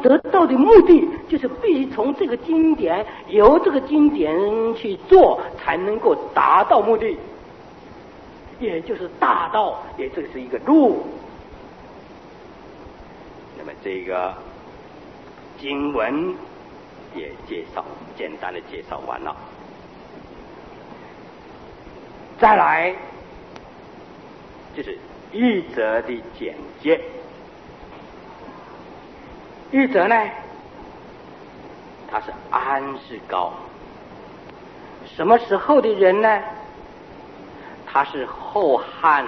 得到的目的就是必须从这个经典，由这个经典去做，才能够达到目的，也就是大道，也就是一个路。那么这个经文也简单的介绍完了。再来就是译者的简介。译者呢，他是安世高，什么时候的人呢？他是后汉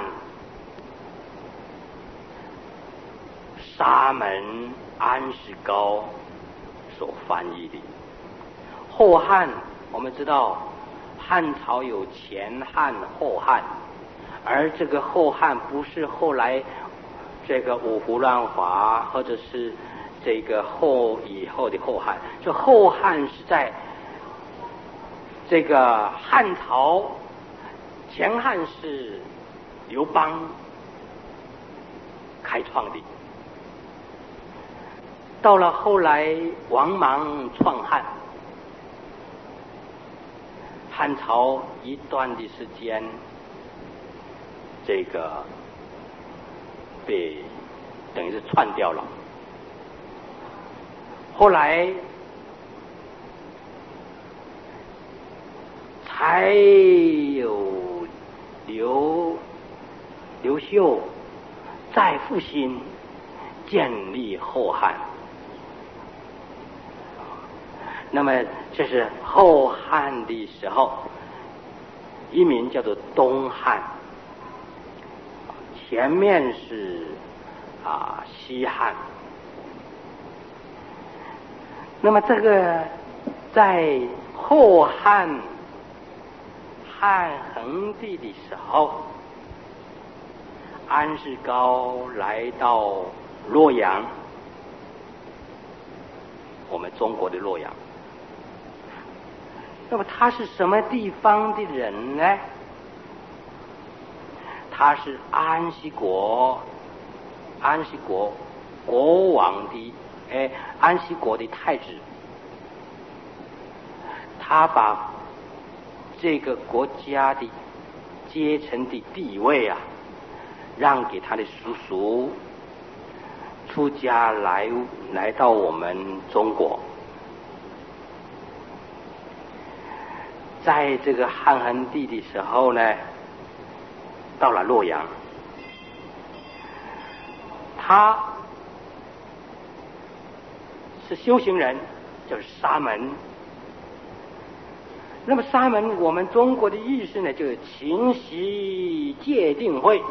沙门安世高所翻译的。后汉我们知道汉朝有前汉后汉，而这个后汉不是后来这个五胡乱华或者是这个以后的后汉，这后汉是在这个汉朝，前汉是刘邦开创的，到了后来王莽创汉，汉朝一段的时间这个被等于是篡掉了，后来才有刘秀再复兴，建立后汉。那么这是后汉的时候，一名叫做东汉，前面是西汉。那么这个在后汉汉桓帝的时候，安世高来到洛阳，我们中国的洛阳。那么他是什么地方的人呢？他是安息国国王的安息国的太子。他把这个国家的阶层的地位让给他的叔叔，出家来到我们中国。在这个汉桓帝的时候呢，到了洛阳，他是修行人，就是沙门。那么沙门，我们中国的意思呢，就是勤习戒定慧。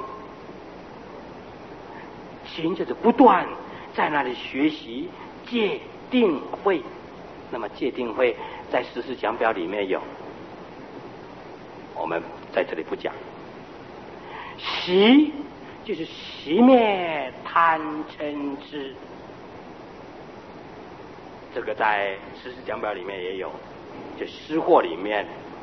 勤就是不断在那里学习戒定慧。那么戒定慧在十四讲表里面有，我们在这里不讲。习就是熄灭贪嗔痴，这个在十四讲表里面也有，就失货里面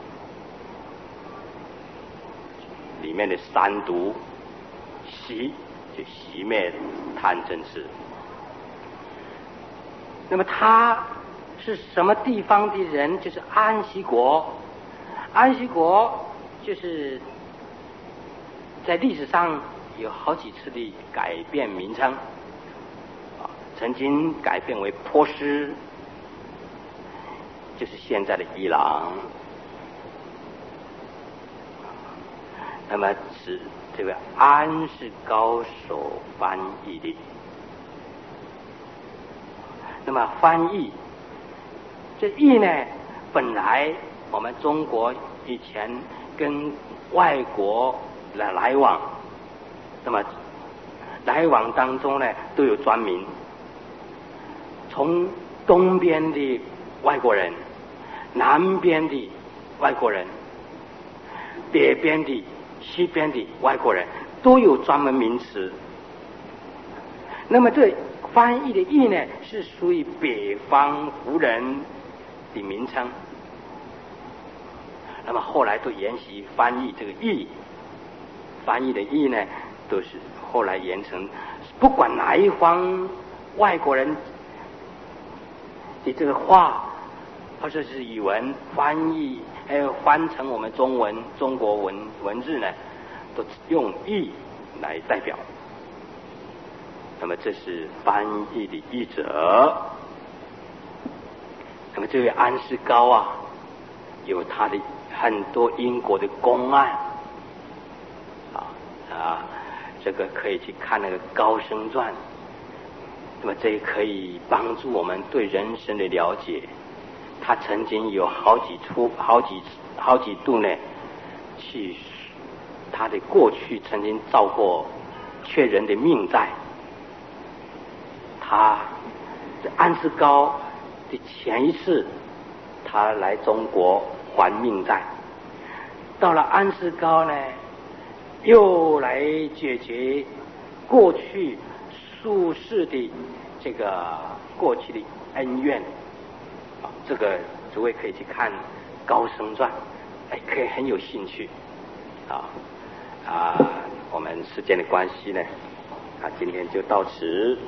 的三毒，习就熄灭贪嗔痴。那么他是什么地方的人？就是安息国。安息国就是在历史上有好几次的改变名称，曾经改变为波斯，就是现在的伊朗。那么是这位安世高所翻译的。那么翻译这译呢，本来我们中国以前跟外国来往，那么来往当中呢都有专名，从东边的外国人，南边的外国人，北边的西边的外国人，都有专门名词。那么这翻译的译呢，是属于北方胡人的名称。那么后来都沿袭翻译这个译，翻译的译呢，都是后来沿成，不管哪一方外国人的这个话，或者是语文翻成我们中国文字呢，都用译来代表。那么这是翻译的译者。那么这位安世高啊，有他的很多英国的公案这个可以去看那个《高僧传》。那么这也可以帮助我们对人生的了解。他曾经有好几度呢，去他的过去曾经造过缺人的命债。安世高的前一次他来中国还命债，到了安世高呢，又来解决过去宿世的这个过去的恩怨。这个诸位可以去看《高僧传》，可以很有兴趣。我们时间的关系呢，今天就到此。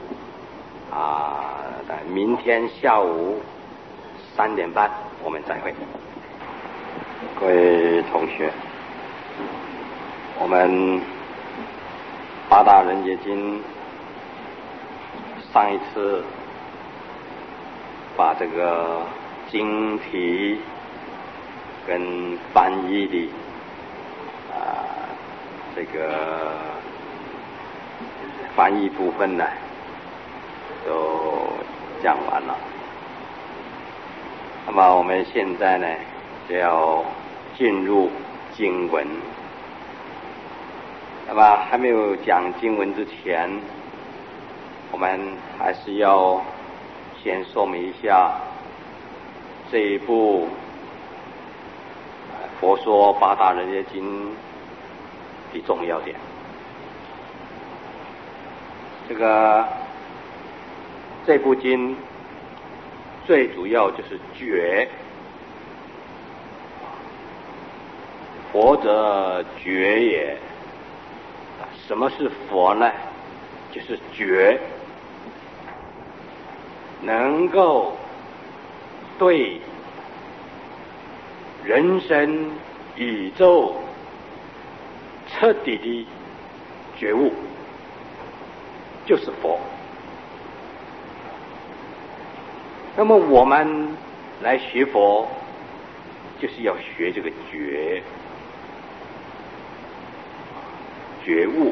明天下午3点半我们再会。 各位同学，我们八大人结经上一次把这个经题跟翻译的这个翻译部分呢都讲完了。那么我们现在呢就要进入经文。那么还没有讲经文之前，我们还是要先说明一下这一部《佛说八大人结经》的重要点。这部经最主要就是觉，佛者觉也。什么是佛呢？就是觉，能够对人生宇宙彻底的觉悟，就是佛。那么我们来学佛，就是要学这个觉悟，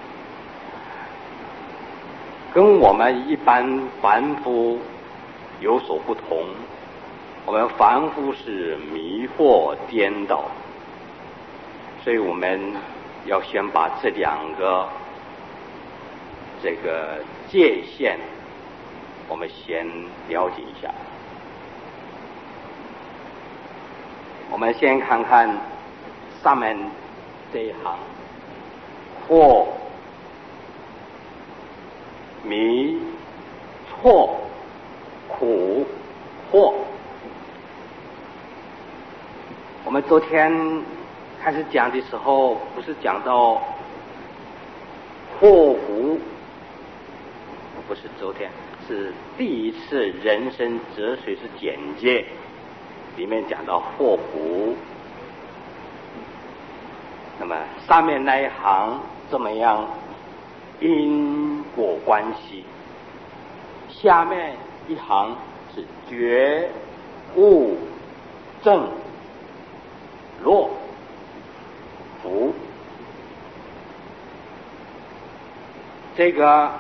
跟我们一般凡夫有所不同。我们凡夫是迷惑颠倒，所以我们要先把这两个这个界限我们先了解一下。我们先看看上面这一行，惑、迷、错、苦、惑。我们昨天开始讲的时候，不是讲到祸福，不是昨天，是第一次人生哲学是简介里面讲到祸福。那么上面那一行怎么样因果关系，下面一行是觉悟正落福。这个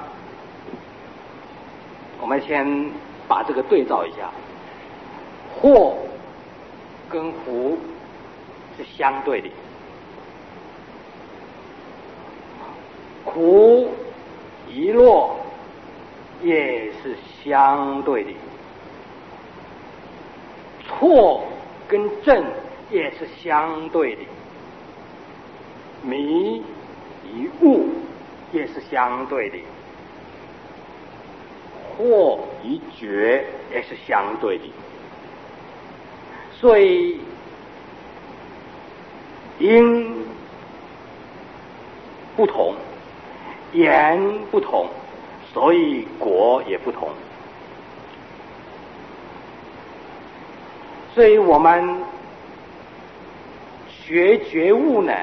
我们先把这个对照一下，祸跟福是相对的，苦一落也是相对的，错跟正也是相对的，迷与悟也是相对的，惑与觉也是相对的。所以因不同，缘不同，所以果也不同。 所以我们学觉悟呢，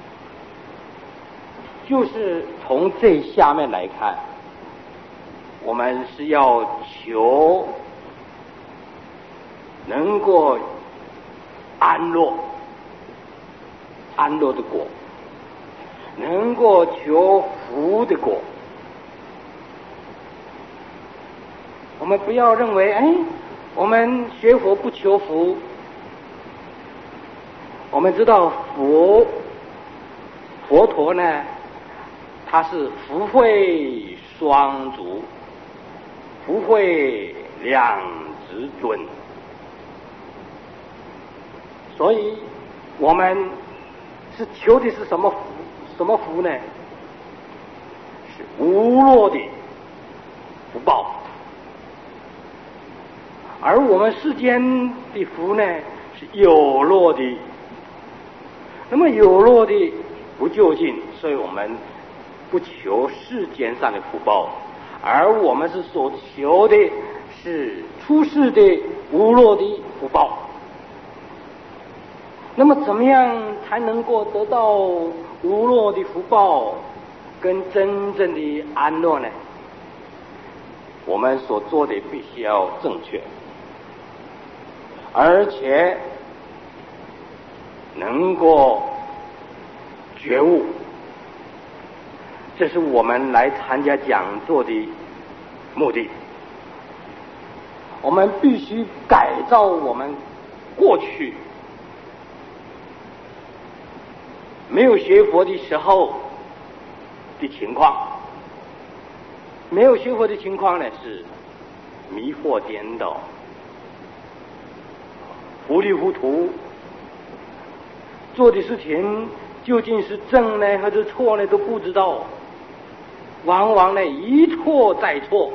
就是从这下面来看，我们是要求能够安乐的果，能够求福的果。我们不要认为我们学佛不求福。我们知道佛陀呢，他是福慧双足，福慧两执尊，所以我们是求的是什么福？什么福呢？是无落的福报。而我们世间的福呢，是有落的。那么有落的不究竟，所以我们不求世间上的福报，而我们是所求的是出世的无落的福报。那么怎么样才能够得到无落的福报跟真正的安乐呢？我们所做的必须要正确，而且能够觉悟，这是我们来参加讲座的目的。我们必须改造我们过去没有学佛的时候的情况。没有学佛的情况呢，是迷惑颠倒，糊里糊涂，做的事情究竟是正呢还是错呢都不知道，往往呢一错再错，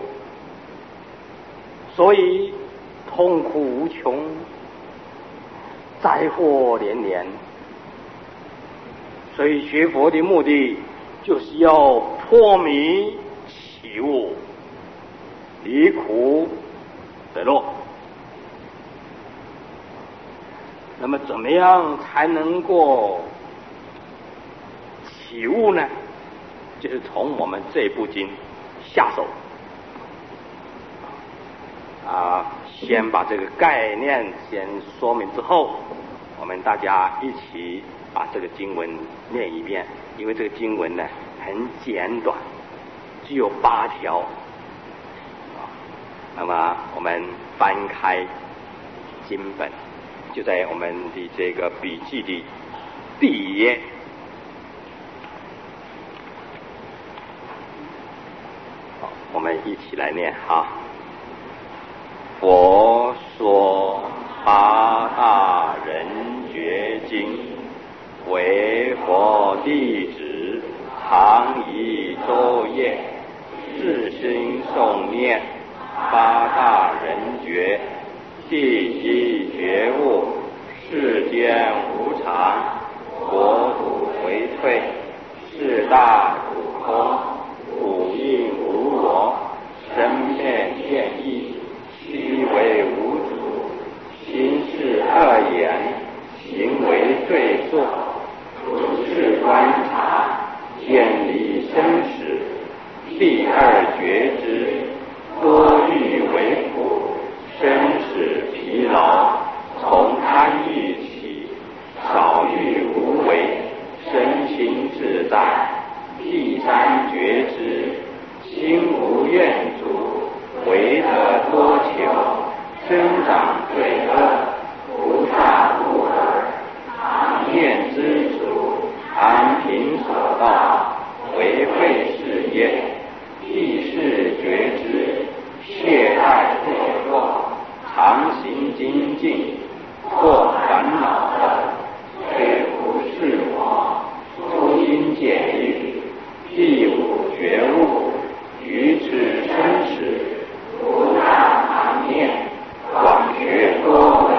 所以痛苦无穷，灾祸连连。所以学佛的目的就是要破迷起悟，离苦得乐。那么怎么样才能够起悟呢？就是从我们这部经下手先把这个概念先说明之后，我们大家一起把这个经文念一遍。因为这个经文呢很简短，只有8条。那么我们翻开经本，就在我们的这个笔记的第1页。好，我们一起来念哈。佛说八大人觉经，为佛弟子常以昼夜自心诵念八大人觉，第一觉悟，世间无常，国土回退，四大苦空，五蕴无我，生灭现义，悉为无主，心事恶言，行为罪作，如是观察，见离生死。第二觉知，多欲为苦，生死疲劳，从贪欲起，少欲无为，身心自在。第三觉知，心无愿足，为得多求，生长罪恶，菩萨不尔。常念知足，安贫所到，为慧事业。第四觉知，懈怠堕落，常行精进，破烦恼的，虽不是我，出心解欲。第五觉悟，于此生死，菩萨常念，广学多闻，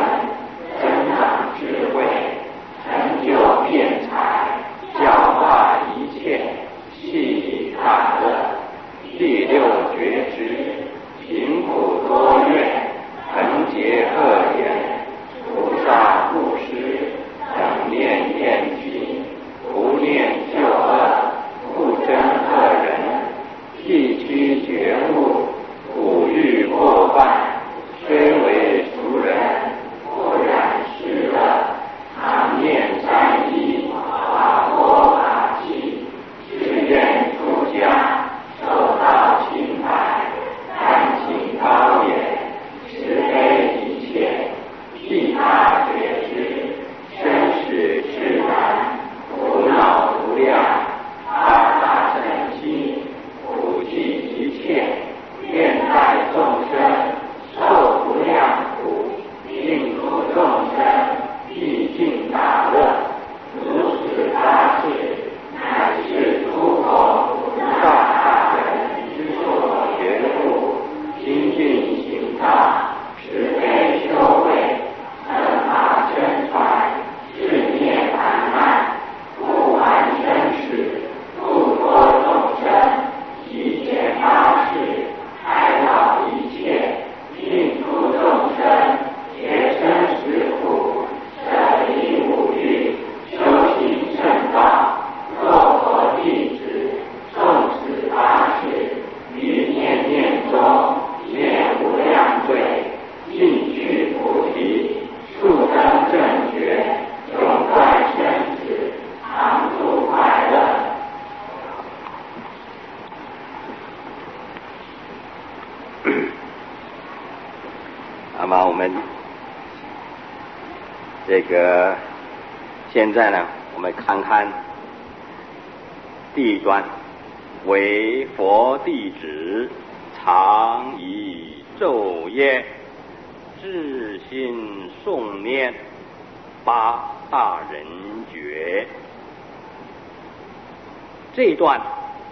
那么我们这个现在呢，我们看看第一段，为佛弟子常以昼夜至心诵念八大人觉。这一段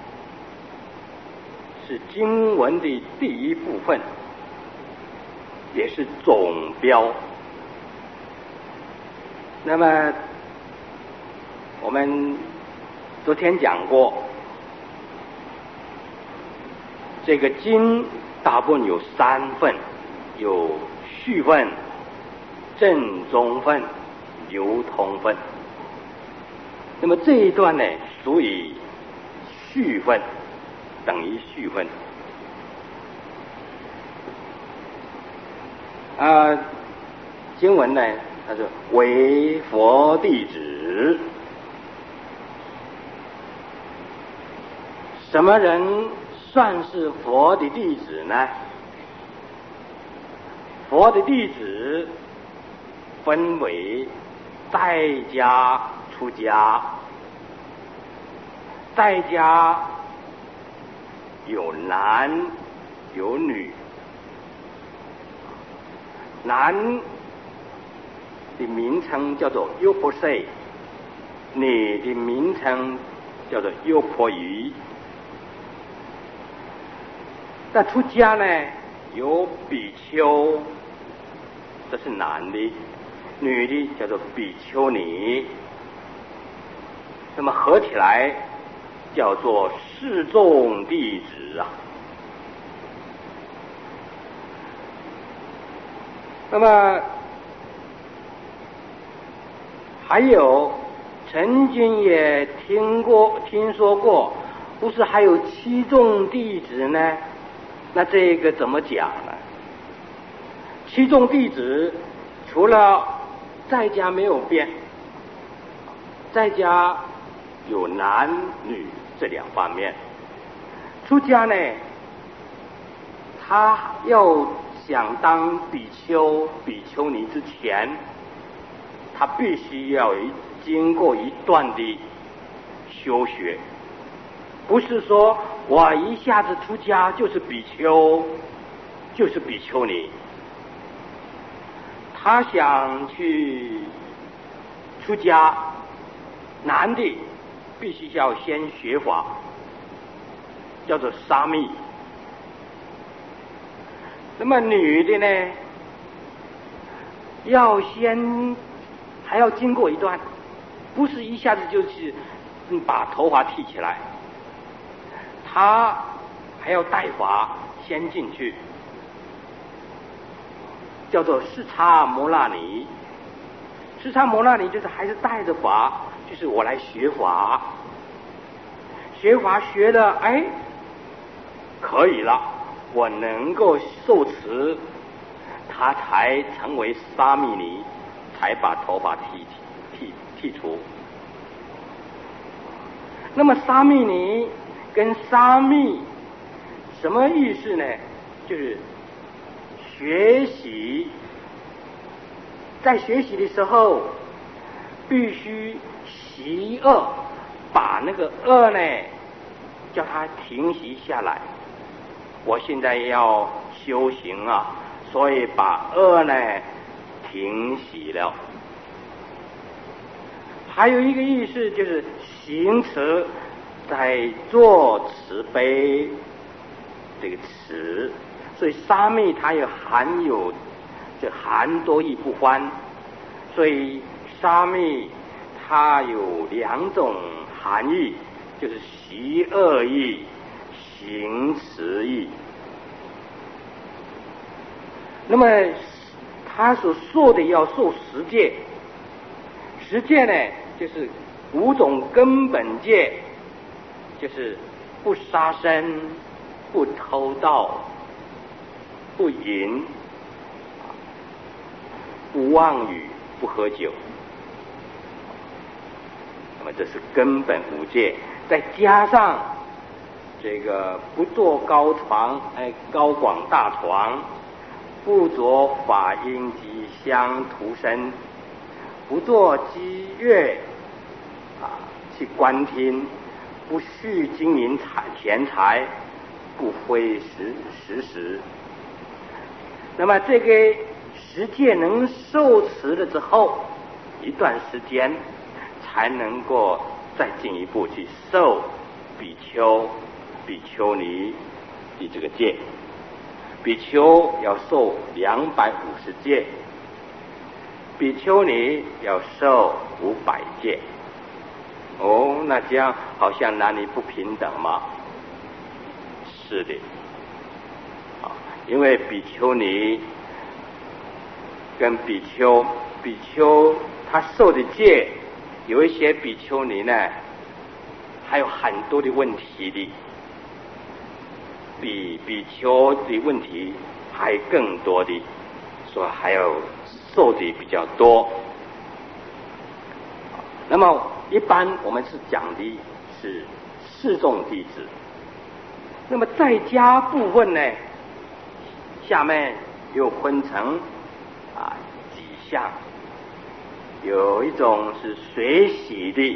是经文的第一部分，也是总标。那么我们昨天讲过，这个经大部分有三份，有序分、正宗分、流通分。那么这一段呢，属于序分，等于序分。经文呢，它是为佛弟子。什么人算是佛的弟子呢？佛的弟子分为在家、出家。在家有男有女，男的名称叫做优婆塞，女的名称叫做优婆夷。那出家呢，有比丘，这是男的；女的叫做比丘尼。那么合起来叫做示众弟子啊。那么还有曾经也听说过，不是还有七众弟子呢？那这个怎么讲呢？七众弟子除了在家没有变，在家有男女这两方面，出家呢，他要想当比丘、比丘尼之前，他必须要经过一段的修学，不是说我一下子出家就是比丘，就是比丘尼。他想去出家，男的必须要先学法，叫做沙弥。那么女的呢，还要经过一段，不是一下子就是把头发剃起来，她还要带发先进去，叫做视叉摩那尼。视叉摩那尼就是还是带着发，就是我来学法，学法学的可以了，我能够受持，他才成为沙弥尼，才把头发剃除。那么沙弥尼跟沙弥什么意思呢？就是学习，在学习的时候必须习恶，把那个恶呢叫它停息下来。我现在要修行啊，所以把恶呢停息了。还有一个意思就是行持，在做慈悲这个慈，所以沙弥它也含有这含多义不欢，所以沙弥它有两种含义，就是习恶义、行持义。那么他所受的要受十戒，十戒呢就是五种根本戒，就是不杀生、不偷盗、不淫、不妄语、不喝酒。那么这是根本五戒，再加上这个不坐高床，高广大床， 不着法音及香涂身，不作积乐去观听，不续金银钱财，不挥食时。那么这个十戒能受持了之后，一段时间才能够再进一步去受比丘、比丘尼的这个戒。比丘要受250戒，比丘尼要受500戒。哦，那这样好像男女不平等吗？是的，因为比丘尼跟比丘他受的戒，有一些比丘尼呢，还有很多的问题的，比比丘的问题还更多的，所以还要受的比较多。那么一般我们是讲的是示众弟子，那么在家部分呢，下面又分成几项，有一种是随喜的，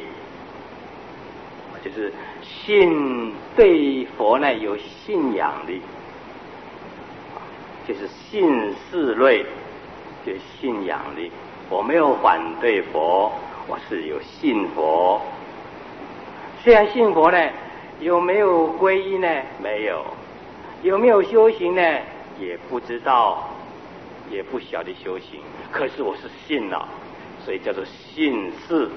就是对佛呢有信仰的，就是信事类，就是信仰的。我没有反对佛，我是有信佛。虽然信佛呢，有没有皈依呢？没有。有没有修行呢？也不知道，也不晓得修行。可是我是信了，所以叫做信事。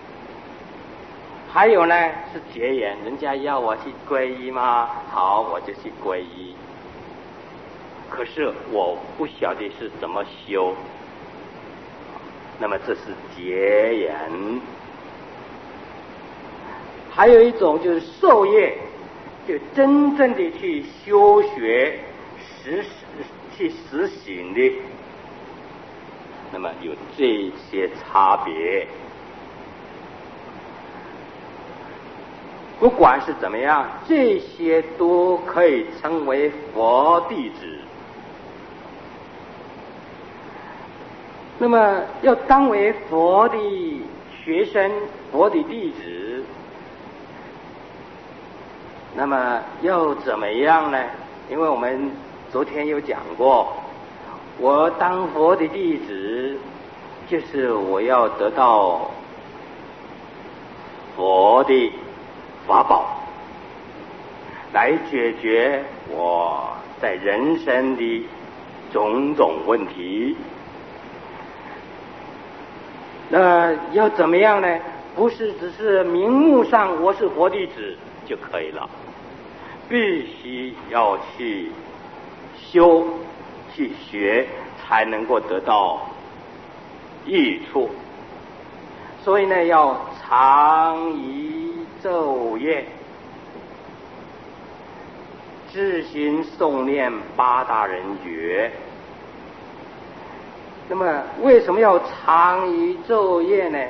还有呢是结缘，人家要我去皈依吗？好，我就去皈依。可是我不晓得是怎么修，那么这是结缘。还有一种就是受业，就真正的去修学去实行的，那么有这些差别。不管是怎么样，这些都可以称为佛弟子。那么要当为佛的学生、佛的弟子，那么要怎么样呢？因为我们昨天有讲过，我当佛的弟子，就是我要得到佛的法宝，来解决我在人生的种种问题。那要怎么样呢？不是只是名目上我是佛弟子就可以了，必须要去修去学，才能够得到益处。所以呢，要常仪昼夜，自行诵念8大人觉。那么为什么要常仪昼夜呢？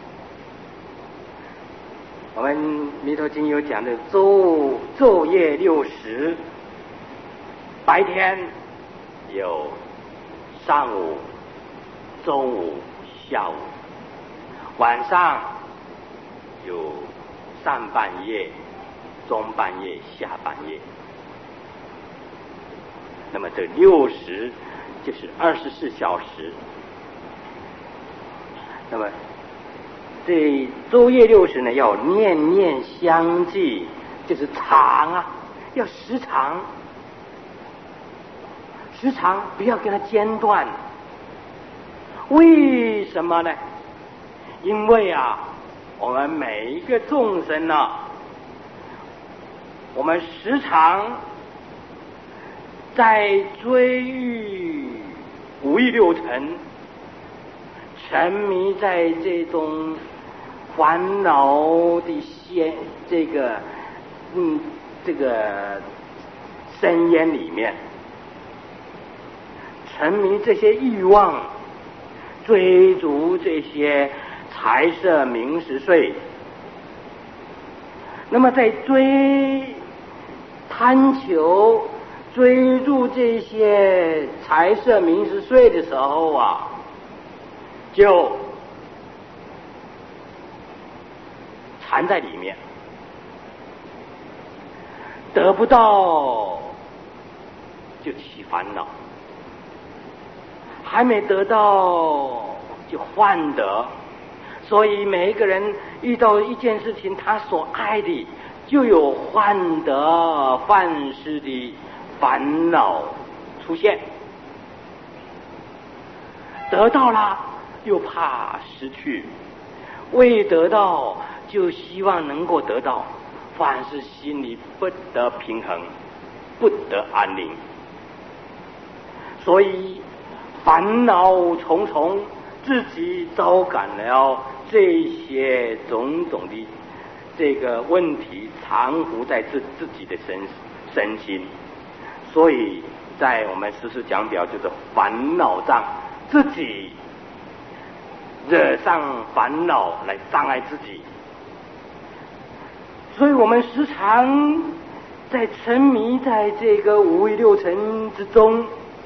我们弥陀经有讲的昼夜60，白天有上午、中午、下午，晚上有上半夜、中半夜、下半夜。那么这60就是24小时。那么这昼夜60呢，要念念相继，就是长啊，要时常，不要给它间断。为什么呢？因为我们每一个众生我们时常在追欲5欲6尘，沉迷在这种烦恼的这个深渊里面，沉迷这些欲望，追逐这些财色名食睡。那么在贪求追逐这些财色名食睡的时候啊，就缠在里面，得不到就起烦恼，还没得到就患得。所以每一个人遇到一件事情，他所爱的就有患得患失的烦恼出现，得到了又怕失去，未得到就希望能够得到，凡是心里不得平衡，不得安宁，所以烦恼重重，自己招感了这些种种的这个问题，藏伏在自己的身心。所以在我们时时讲表，就是烦恼障，自己惹上烦恼来障碍自己。所以我们时常在沉迷在这个五欲六尘之中，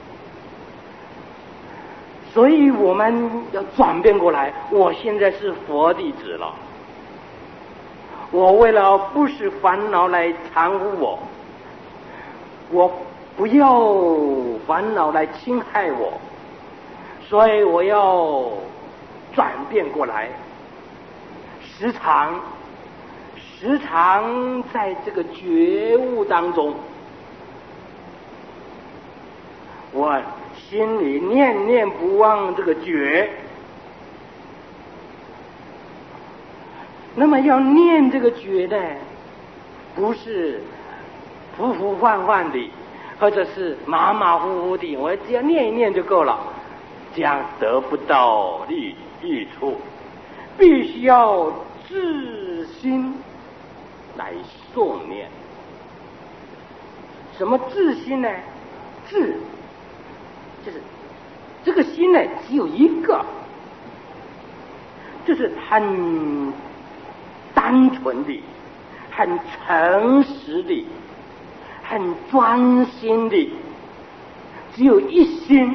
所以我们要转变过来。我现在是佛弟子了，我为了不使烦恼来缠缚我，我不要烦恼来侵害我，所以我要转变过来，时常在这个觉悟当中，我心里念念不忘这个觉。那么要念这个觉呢，不是浮浮幻幻的，或者是马马虎虎的，我只要念一念就够了，这样得不到益处，必须要自心来诵念。什么自心呢？自就是这个心呢，只有一个，就是很单纯的、很诚实的、很专心的，只有一心。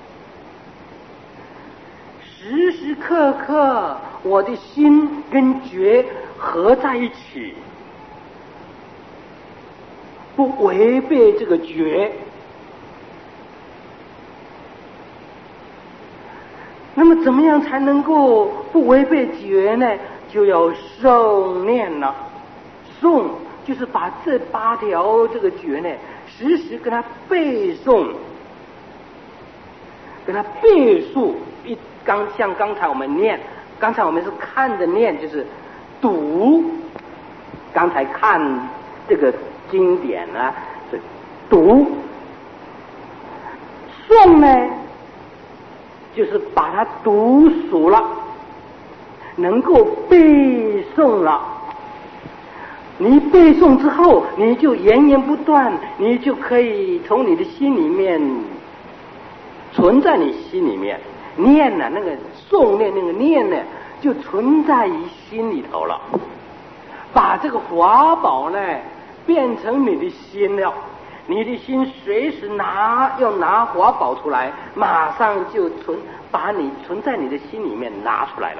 时时刻刻我的心跟觉合在一起，不违背这个觉。那么怎么样才能够不违背觉呢？就要诵念了。诵就是把这8条这个觉呢，时时跟他背诵，跟他背述。像刚才我们念，刚才我们是看着念，就是读。刚才看这个经典呢，是读。诵呢，就是把它读熟了，能够背诵了。你背诵之后，你就源源不断，你就可以从你的心里面存在你心里面。念呢，那个诵念那个念呢，就存在于心里头了。把这个法宝呢变成你的心了，你的心随时要拿法宝出来，马上就把你存在你的心里面拿出来了。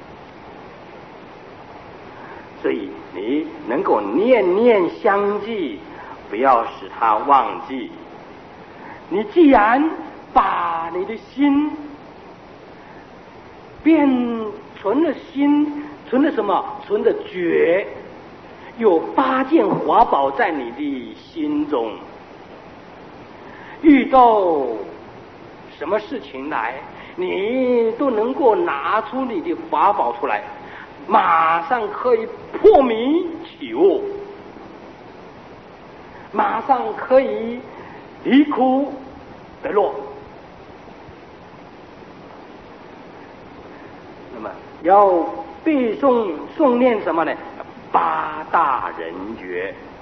所以你能够念念相继，不要使它忘记。你既然把你的心存了心，存了什么？存了觉，有8件法宝在你的心中。遇到什么事情来，你都能够拿出你的法宝出来，马上可以破迷起悟，马上可以离苦得乐。那么要背诵诵念什么呢？8大人觉。